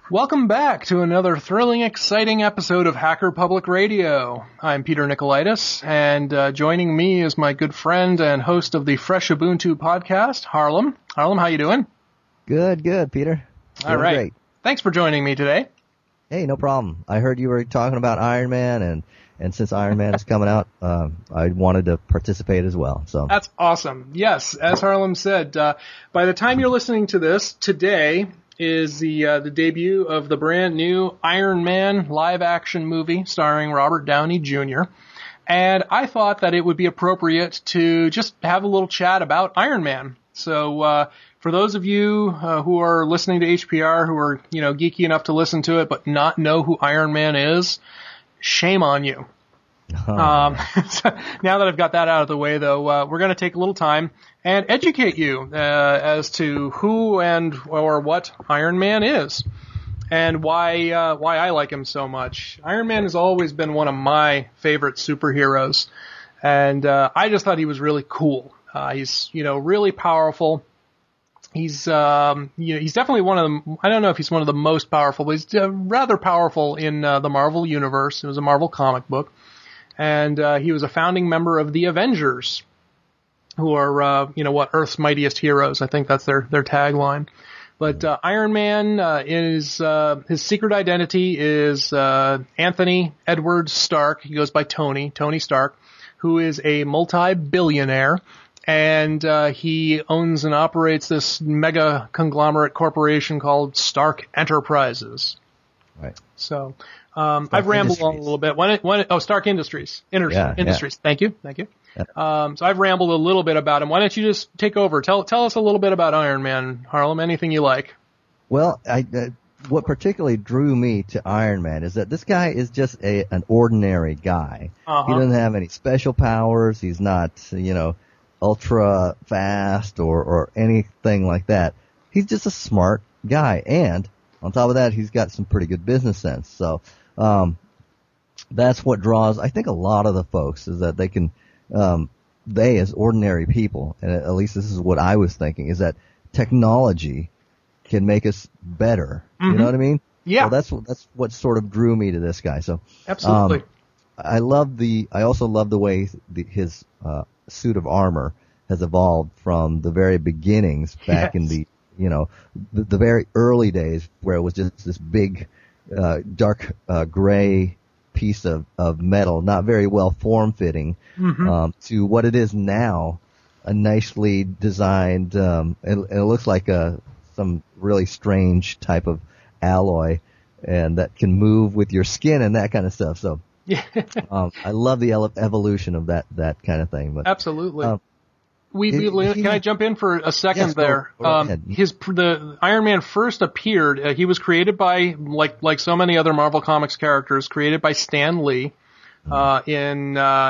Welcome back to another thrilling, exciting episode of Hacker Public Radio. I'm Peter Nicolaitis, and joining me is my good friend and host of the Fresh Ubuntu podcast, Harlem. Harlem, how you doing? Good, Peter. All right. Great. Thanks for joining me today. Hey, no problem. I heard you were talking about Iron Man, and since Iron Man is coming out, I wanted to participate as well. So that's awesome. Yes, as Harlem said, by the time you're listening to this, today is the debut of the brand new Iron Man live-action movie starring Robert Downey Jr., and I thought that it would be appropriate to just have a little chat about Iron Man. So for those of you who are listening to HPR, who are geeky enough to listen to it but not know who Iron Man is, shame on you. So now that I've got that out of the way, though, we're going to take a little time and educate you as to who or what Iron Man is and why I like him so much. Iron Man has always been one of my favorite superheroes, and I just thought he was really cool. He's really powerful. He's he's definitely one of the, I don't know if he's one of the most powerful, but he's rather powerful in the Marvel universe. It was a Marvel comic book. And he was a founding member of the Avengers, who are, Earth's mightiest heroes. I think that's their tagline. But Iron Man is his secret identity is Anthony Edward Stark. He goes by Tony Stark, who is a multi-billionaire, and he owns and operates this mega conglomerate corporation called Stark Enterprises. Right. So. I've rambled on a little bit. Stark Industries. Industries. Thank you. Yeah. So I've rambled a little bit about him. Why don't you just take over? Tell us a little bit about Iron Man, Harlem. Anything you like. Well, what particularly drew me to Iron Man is that this guy is just an ordinary guy. He doesn't have any special powers. He's not, ultra fast or anything like that. He's just a smart guy, and on top of that, he's got some pretty good business sense. So that's what draws, I think, a lot of the folks, is that they can, they as ordinary people, and at least this is what I was thinking, is that technology can make us better. Mm-hmm. You know what I mean? Yeah. So that's what sort of drew me to this guy. So absolutely. I also love the way his suit of armor has evolved from the very beginnings back in the the very early days, where it was just this big, dark, gray piece of metal, not very well form-fitting, to what it is now, a nicely designed, it looks like some really strange type of alloy, and that can move with your skin and that kind of stuff. So, I love the evolution of that kind of thing. But absolutely. Can I jump in for a second? Yes, there? Go ahead. The Iron Man first appeared. He was created by, like so many other Marvel Comics characters, created by Stan Lee in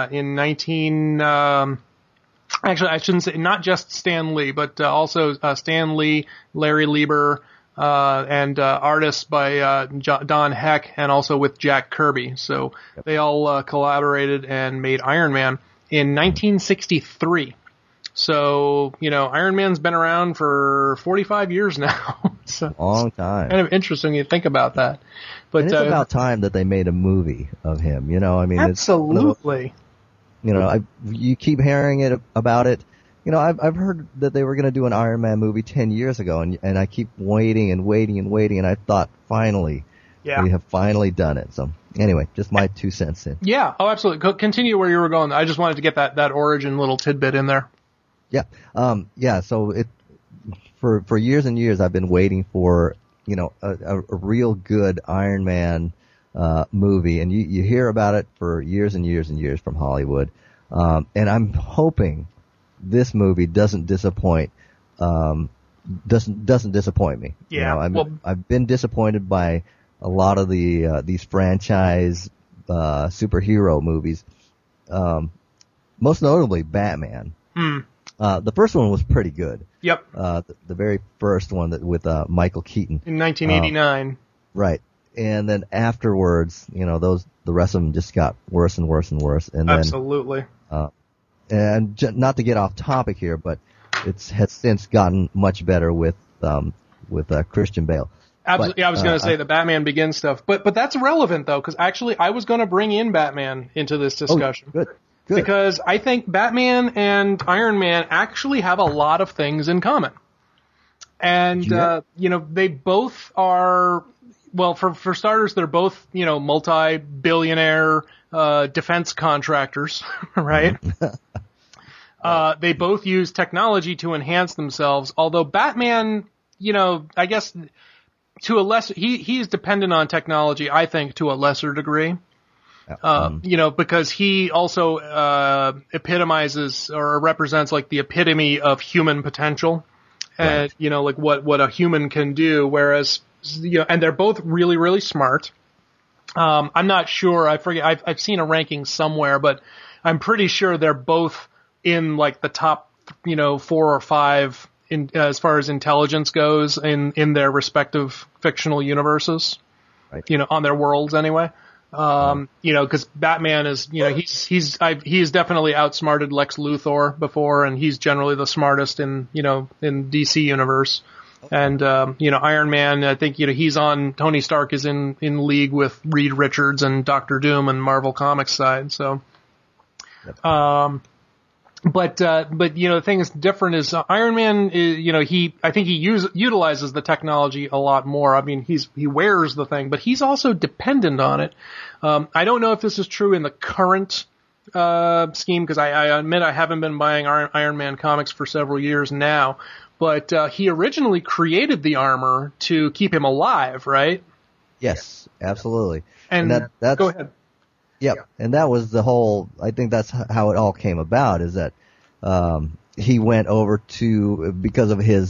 19. Actually, I shouldn't say not just Stan Lee, but also Stan Lee, Larry Lieber, and artists by Don Heck, and also with Jack Kirby. So they all collaborated and made Iron Man in 1963. So, Iron Man's been around for 45 years now. So long time. Kind of interesting to think about that. But and it's about time that they made a movie of him, I mean, absolutely. You keep hearing about it. I've heard that they were going to do an Iron Man movie 10 years ago, and I keep waiting, and I thought we have finally done it. So anyway, just my 2 cents in. Yeah. Oh, absolutely. Continue where you were going. I just wanted to get that origin little tidbit in there. Yeah. So for years and years, I've been waiting for, a real good Iron Man, movie. And you hear about it for years and years and years from Hollywood. And I'm hoping this movie doesn't disappoint, doesn't disappoint me. Yeah. I've been disappointed by a lot of these franchise, superhero movies. Most notably Batman. The first one was pretty good. Yep. The very first one with Michael Keaton in 1989. Right. And then afterwards, the rest of them just got worse and worse and worse. And then, absolutely. And not to get off topic here, but has since gotten much better with Christian Bale. Absolutely. But, I was going to say the Batman Begins stuff, but that's relevant though, because actually I was going to bring in Batman into this discussion. Good. Because I think Batman and Iron Man actually have a lot of things in common. And, they both are, well, for starters, they're both, multi-billionaire, defense contractors, right? They both use technology to enhance themselves, although Batman, I guess to a lesser, he is dependent on technology, I think, to a lesser degree. Because he also epitomizes or represents like the epitome of human potential, and like what a human can do. Whereas, and they're both really, really smart. I'm not sure. I forget. I've seen a ranking somewhere, but I'm pretty sure they're both in like the top, 4 or 5 in as far as intelligence goes in their respective fictional universes. Right. On their worlds anyway. Because Batman is, he's definitely outsmarted Lex Luthor before, and he's generally the smartest in DC universe. And, Iron Man, I think, he's on, Tony Stark is in league with Reed Richards and Doctor Doom and Marvel Comics side, so. But the thing that's different is Iron Man is, I think he utilizes the technology a lot more. I mean, he wears the thing, but he's also dependent on it. I don't know if this is true in the current scheme, because I admit I haven't been buying Iron Man comics for several years now, but he originally created the armor to keep him alive, right? Yes, absolutely. And that's, go ahead. Yep. And that was I think that's how it all came about, is that, he went over because of his,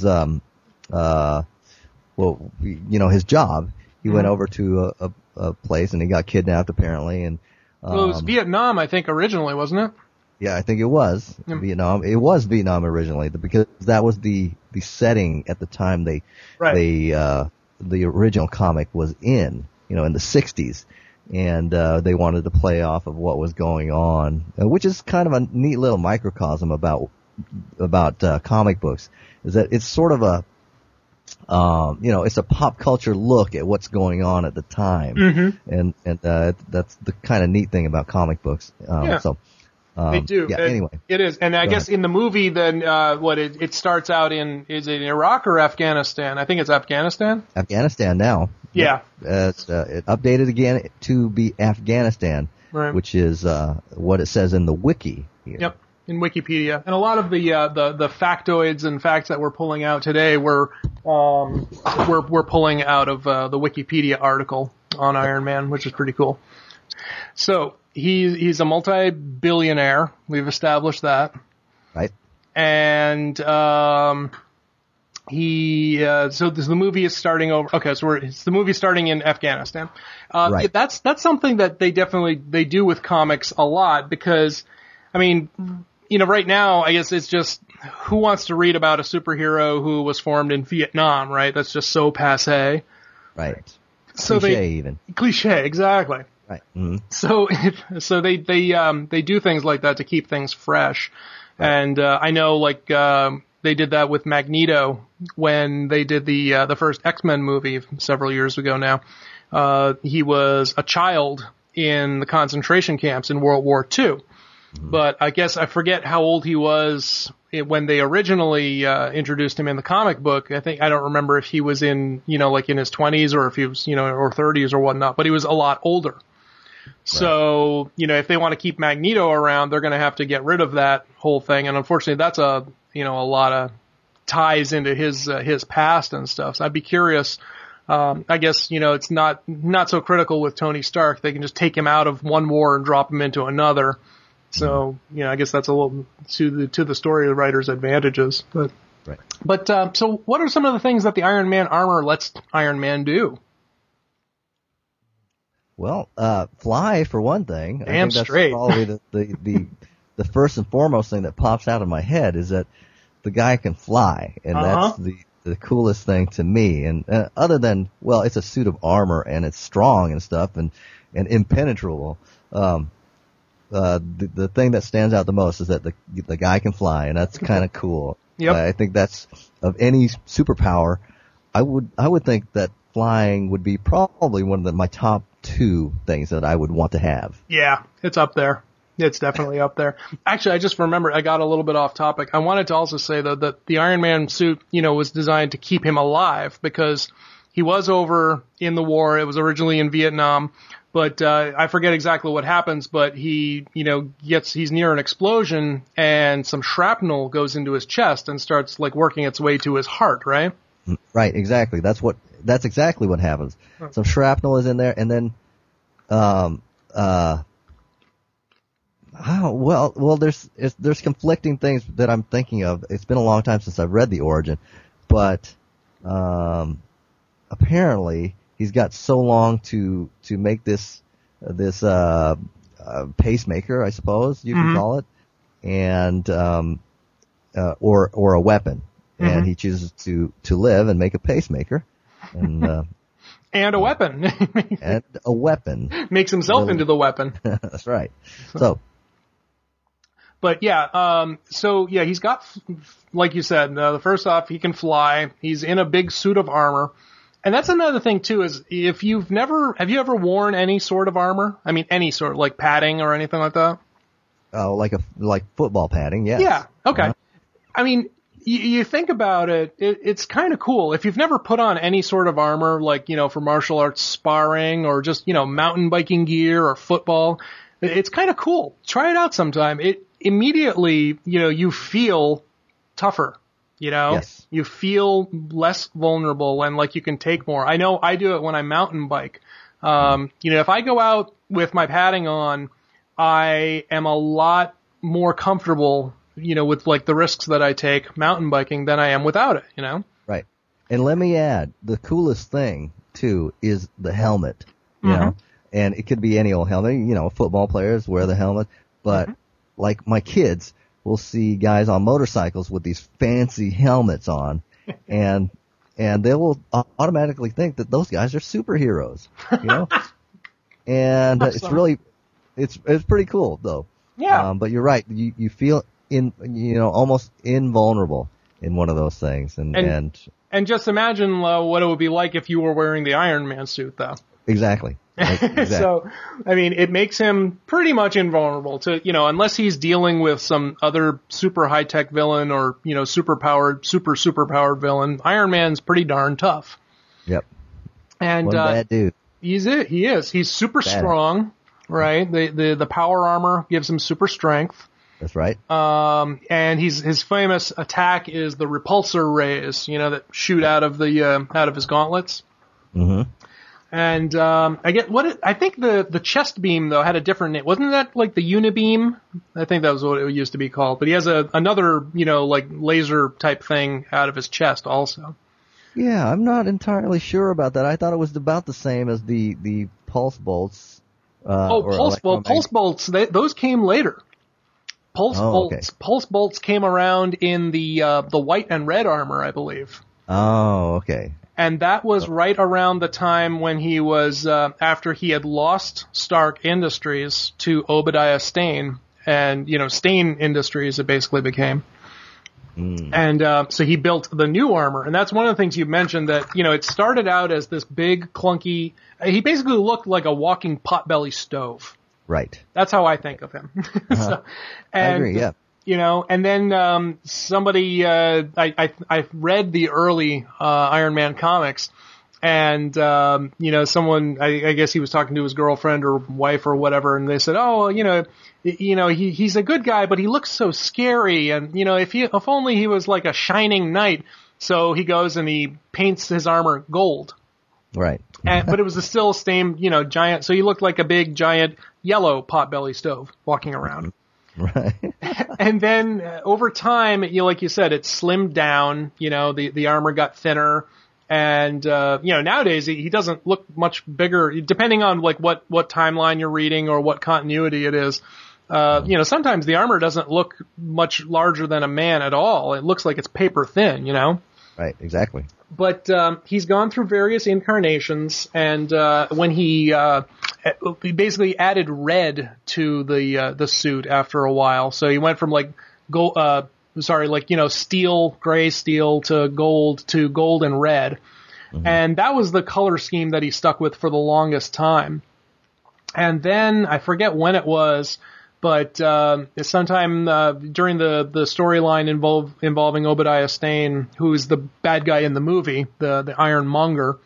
his job, he went over to a place and he got kidnapped apparently. And, it was Vietnam, I think, originally, wasn't it? Yeah, I think it was Vietnam. It was Vietnam originally, because that was the setting at the time the original comic was in the 60s. And they wanted to play off of what was going on, which is kind of a neat little microcosm about comic books. Is that it's sort of it's a pop culture look at what's going on at the time, and that's the kind of neat thing about comic books. So they do. Yeah. Anyway, it is, and I guess in the movie, then it starts out is it Iraq or Afghanistan? I think it's Afghanistan. Afghanistan now. Yeah. It updated again to be Afghanistan, right, which is what it says in the wiki here. Yep, in Wikipedia. And a lot of the factoids and facts that we're pulling out today we're pulling out of the Wikipedia article on Iron Man, which is pretty cool. So he's a multi-billionaire. We've established that. Right. And so the movie is starting over. Okay, so the movie's starting in Afghanistan. Right. That's something that they do with comics a lot, because, I mean, right now, I guess it's just, who wants to read about a superhero who was formed in Vietnam, right? That's just so passé. Right. So Cliché, exactly. Right. Mm-hmm. So they do things like that to keep things fresh. Right. And, I know, like, they did that with Magneto when they did the first X-Men movie several years ago now. He was a child in the concentration camps in World War II. Mm-hmm. But I guess I forget how old he was when they originally introduced him in the comic book. I don't remember if he was in, like in his 20s or if he was, or 30s or whatnot, but he was a lot older. Right. So, if they want to keep Magneto around, they're going to have to get rid of that whole thing. And unfortunately, that's a lot of ties into his past and stuff. So I'd be curious. I guess, it's not so critical with Tony Stark. They can just take him out of one war and drop him into another. So, I guess that's a little to the story writer's advantages. But, right. But, so what are some of the things that the Iron Man armor lets Iron Man do? Well, fly for one thing. Damn I think that's straight. Probably the first and foremost thing that pops out of my head is that the guy can fly, and that's the coolest thing to me. And other than, well, it's a suit of armor and it's strong and stuff and impenetrable. The thing that stands out the most is that the guy can fly, and that's kind of cool. Yep. I think that's, of any superpower, I would think that flying would be probably one of my top 2 things that I would want to have. Yeah, it's up there. It's definitely up there. Actually, I just remembered, I got a little bit off topic. I wanted to also say, though, that the Iron Man suit, was designed to keep him alive because he was over in the war. It was originally in Vietnam, but I forget exactly what happens, but he, he's near an explosion and some shrapnel goes into his chest and starts like working its way to his heart, right? Right, exactly. That's exactly what happens. Some shrapnel is in there, and then, there's conflicting things that I'm thinking of. It's been a long time since I've read the origin, but apparently he's got so long to make this pacemaker, I suppose you can call it, and or a weapon, and he chooses to live and make a pacemaker, and and a weapon, and a weapon makes himself into the weapon. That's right. So. But yeah, he's got, like you said, first off, he can fly. He's in a big suit of armor. And that's another thing too, is have you ever worn any sort of armor? I mean, any sort, like padding or anything like that? Oh, like football padding, yes. Yeah, okay. I mean, you think about it, it's kind of cool. If you've never put on any sort of armor, like, for martial arts sparring or just, mountain biking gear or football, it's kind of cool. Try it out sometime. It immediately, you feel tougher, Yes. You feel less vulnerable and like you can take more. I know I do it when I mountain bike. If I go out with my padding on, I am a lot more comfortable, with like the risks that I take mountain biking than I am without it, Right. And let me add, the coolest thing too is the helmet, you know, and it could be any old helmet, football players wear the helmet, but like my kids will see guys on motorcycles with these fancy helmets on, and they will automatically think that those guys are superheroes, and it's really, it's pretty cool though. Yeah. But you're right. You feel almost invulnerable in one of those things, and just imagine what it would be like if you were wearing the Iron Man suit, though. Exactly. So, I mean, it makes him pretty much invulnerable to, unless he's dealing with some other super high-tech villain or, super powered villain. Iron Man's pretty darn tough. Yep. And, one bad dude. He is. He's super strong, right? The power armor gives him super strength. That's right. And his famous attack is the repulsor rays, that shoot out of his gauntlets. Mm-hmm. And I think the chest beam though had a different name. Wasn't that like the unibeam? I think that was what it used to be called. But he has another like laser type thing out of his chest also. Yeah, I'm not entirely sure about that. I thought it was about the same as the pulse bolts. Pulse bolts. Those came later. Pulse bolts came around in the white and red armor, I believe. Oh, okay. And that was right around the time when he was, after he had lost Stark Industries to Obadiah Stane, and, Stane Industries it basically became. And so he built the new armor. And that's one of the things you mentioned that, it started out as this big, clunky, he basically looked like a walking potbelly stove. Right. That's how I think of him. I agree, yeah. And then somebody, I read the early Iron Man comics, and someone, I guess he was talking to his girlfriend or wife or whatever, and they said, he's a good guy, but he looks so scary, and if only he was like a shining knight. So he goes and he paints his armor gold. Right. But it was still the same, giant. So he looked like a big, giant yellow potbelly stove walking around. Right. And then over time, like you said, it slimmed down. The armor got thinner, and nowadays he doesn't look much bigger. Depending on like what timeline you're reading or what continuity it is. Sometimes the armor doesn't look much larger than a man at all. It looks like it's paper thin. Right. Exactly. But he's gone through various incarnations, and when he basically added red to the suit after a while. So he went from like steel, gray steel to gold and red. And that was the color scheme that he stuck with for the longest time. And then, I forget when it was, but sometime during the storyline involving Obadiah Stane, who's the bad guy in the movie, the Ironmonger,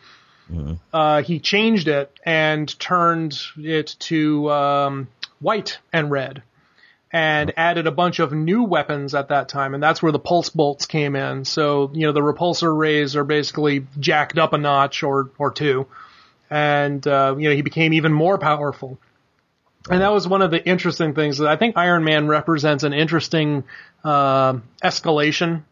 he changed it and turned it to white and red, and added a bunch of new weapons at that time, and that's where the pulse bolts came in. So, the repulsor rays are basically jacked up a notch or two, and he became even more powerful. And that was one of the interesting things. That I think Iron Man represents an interesting escalation,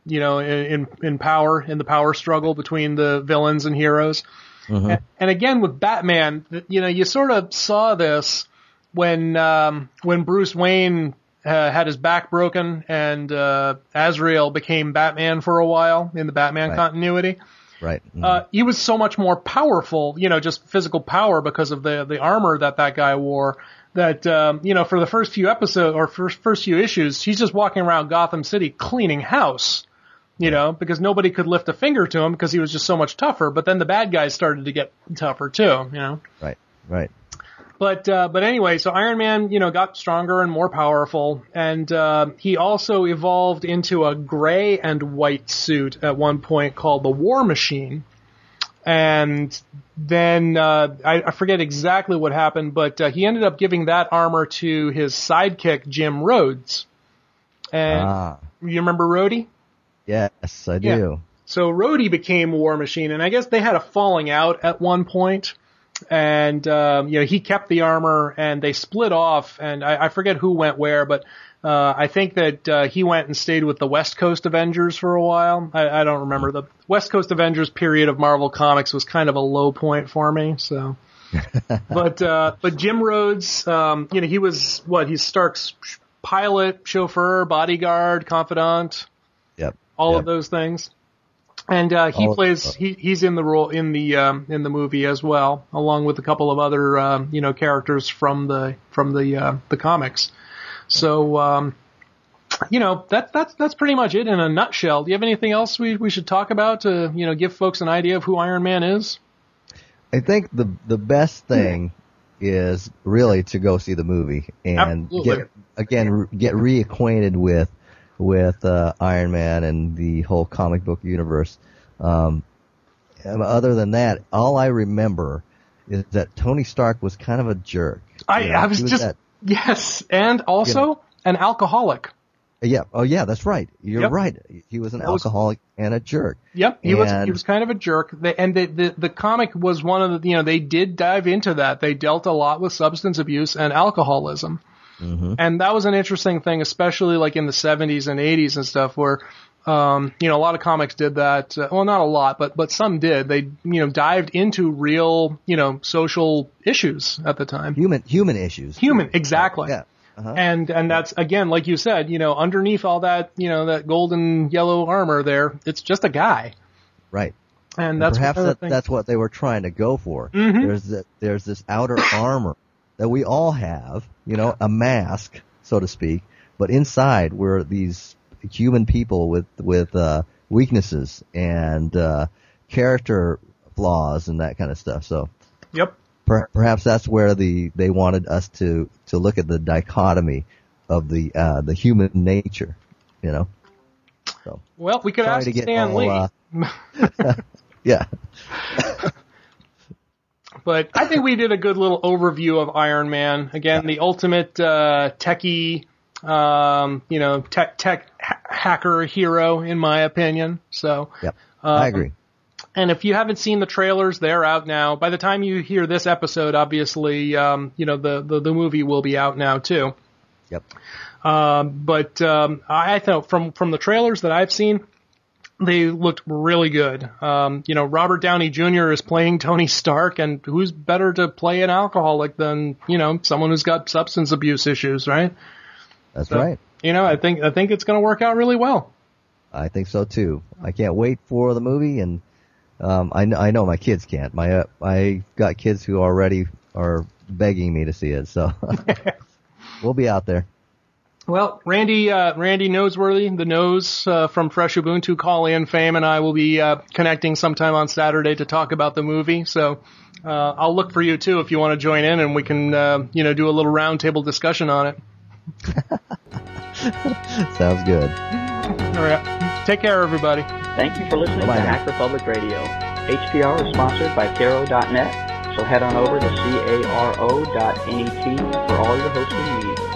in power, in the power struggle between the villains and heroes. And again, with Batman, you sort of saw this when Bruce Wayne had his back broken and Azrael became Batman for a while in the Batman continuity. Right. He was so much more powerful, just physical power because of the armor that guy wore, that, for the first few episodes or first few issues, he's just walking around Gotham City cleaning house, because nobody could lift a finger to him because he was just so much tougher. But then the bad guys started to get tougher too, Right. But anyway, so Iron Man, got stronger and more powerful, and he also evolved into a gray and white suit at one point called the War Machine. And then I forget exactly what happened, but he ended up giving that armor to his sidekick, Jim Rhodes. And you remember Rhodey? Yes, I do. Yeah. So Rhodey became War Machine, and I guess they had a falling out at one point. And, he kept the armor and they split off, and I forget who went where, but, I think that, he went and stayed with the West Coast Avengers for a while. I don't remember. The West Coast Avengers period of Marvel Comics was kind of a low point for me, so. But Jim Rhodes, he was, he's Stark's pilot, chauffeur, bodyguard, confidant. Yep. All of those things. And he's in the role in the movie as well, along with a couple of other characters from the comics. So that's pretty much it in a nutshell. Do you have anything else we should talk about to give folks an idea of who Iron Man is? I think the best thing is really to go see the movie and get reacquainted with Iron Man and the whole comic book universe. Other than that, all I remember is that Tony Stark was kind of a jerk. Yes, and also an alcoholic. Yeah. Oh, yeah. That's right. You're right. He was an alcoholic and a jerk. Yep. He was kind of a jerk. The comic was one of the they did dive into that. They dealt a lot with substance abuse and alcoholism. And that was an interesting thing, especially like in the 70s and 80s and stuff, where a lot of comics did that. Well, not a lot, but some did. They dived into real social issues at the time. Human issues. Exactly. Yeah. And that's, again, like you said, underneath all that, that golden yellow armor there, it's just a guy. Right. And that's perhaps that's what they were trying to go for. There's this outer armor that we all have, a mask, so to speak, but inside we're these human people with weaknesses and character flaws and that kind of stuff. So, yep. Perhaps that's where they wanted us to look at the dichotomy of the human nature, So, well, we could ask Stan Lee. Yeah. But I think we did a good little overview of Iron Man. Again, the ultimate techie, tech hacker hero, in my opinion. So, yep, I agree. And if you haven't seen the trailers, they're out now. By the time you hear this episode, obviously, the movie will be out now too. Yep. I thought from the trailers that I've seen, they looked really good. Robert Downey Jr. is playing Tony Stark, and who's better to play an alcoholic than, someone who's got substance abuse issues, right? That's right. I think it's going to work out really well. I think so too. I can't wait for the movie, and I know my kids can't. I got kids who already are begging me to see it, so we'll be out there. Well, Randy Noseworthy, the Nose from Fresh Ubuntu, Call In fame, and I will be connecting sometime on Saturday to talk about the movie. So I'll look for you too if you want to join in, and we can do a little roundtable discussion on it. Sounds good. All right. Take care, everybody. Thank you for listening to Hack Republic Radio. HPR is sponsored by Caro.net, so head on over to caro.net for all your hosting needs.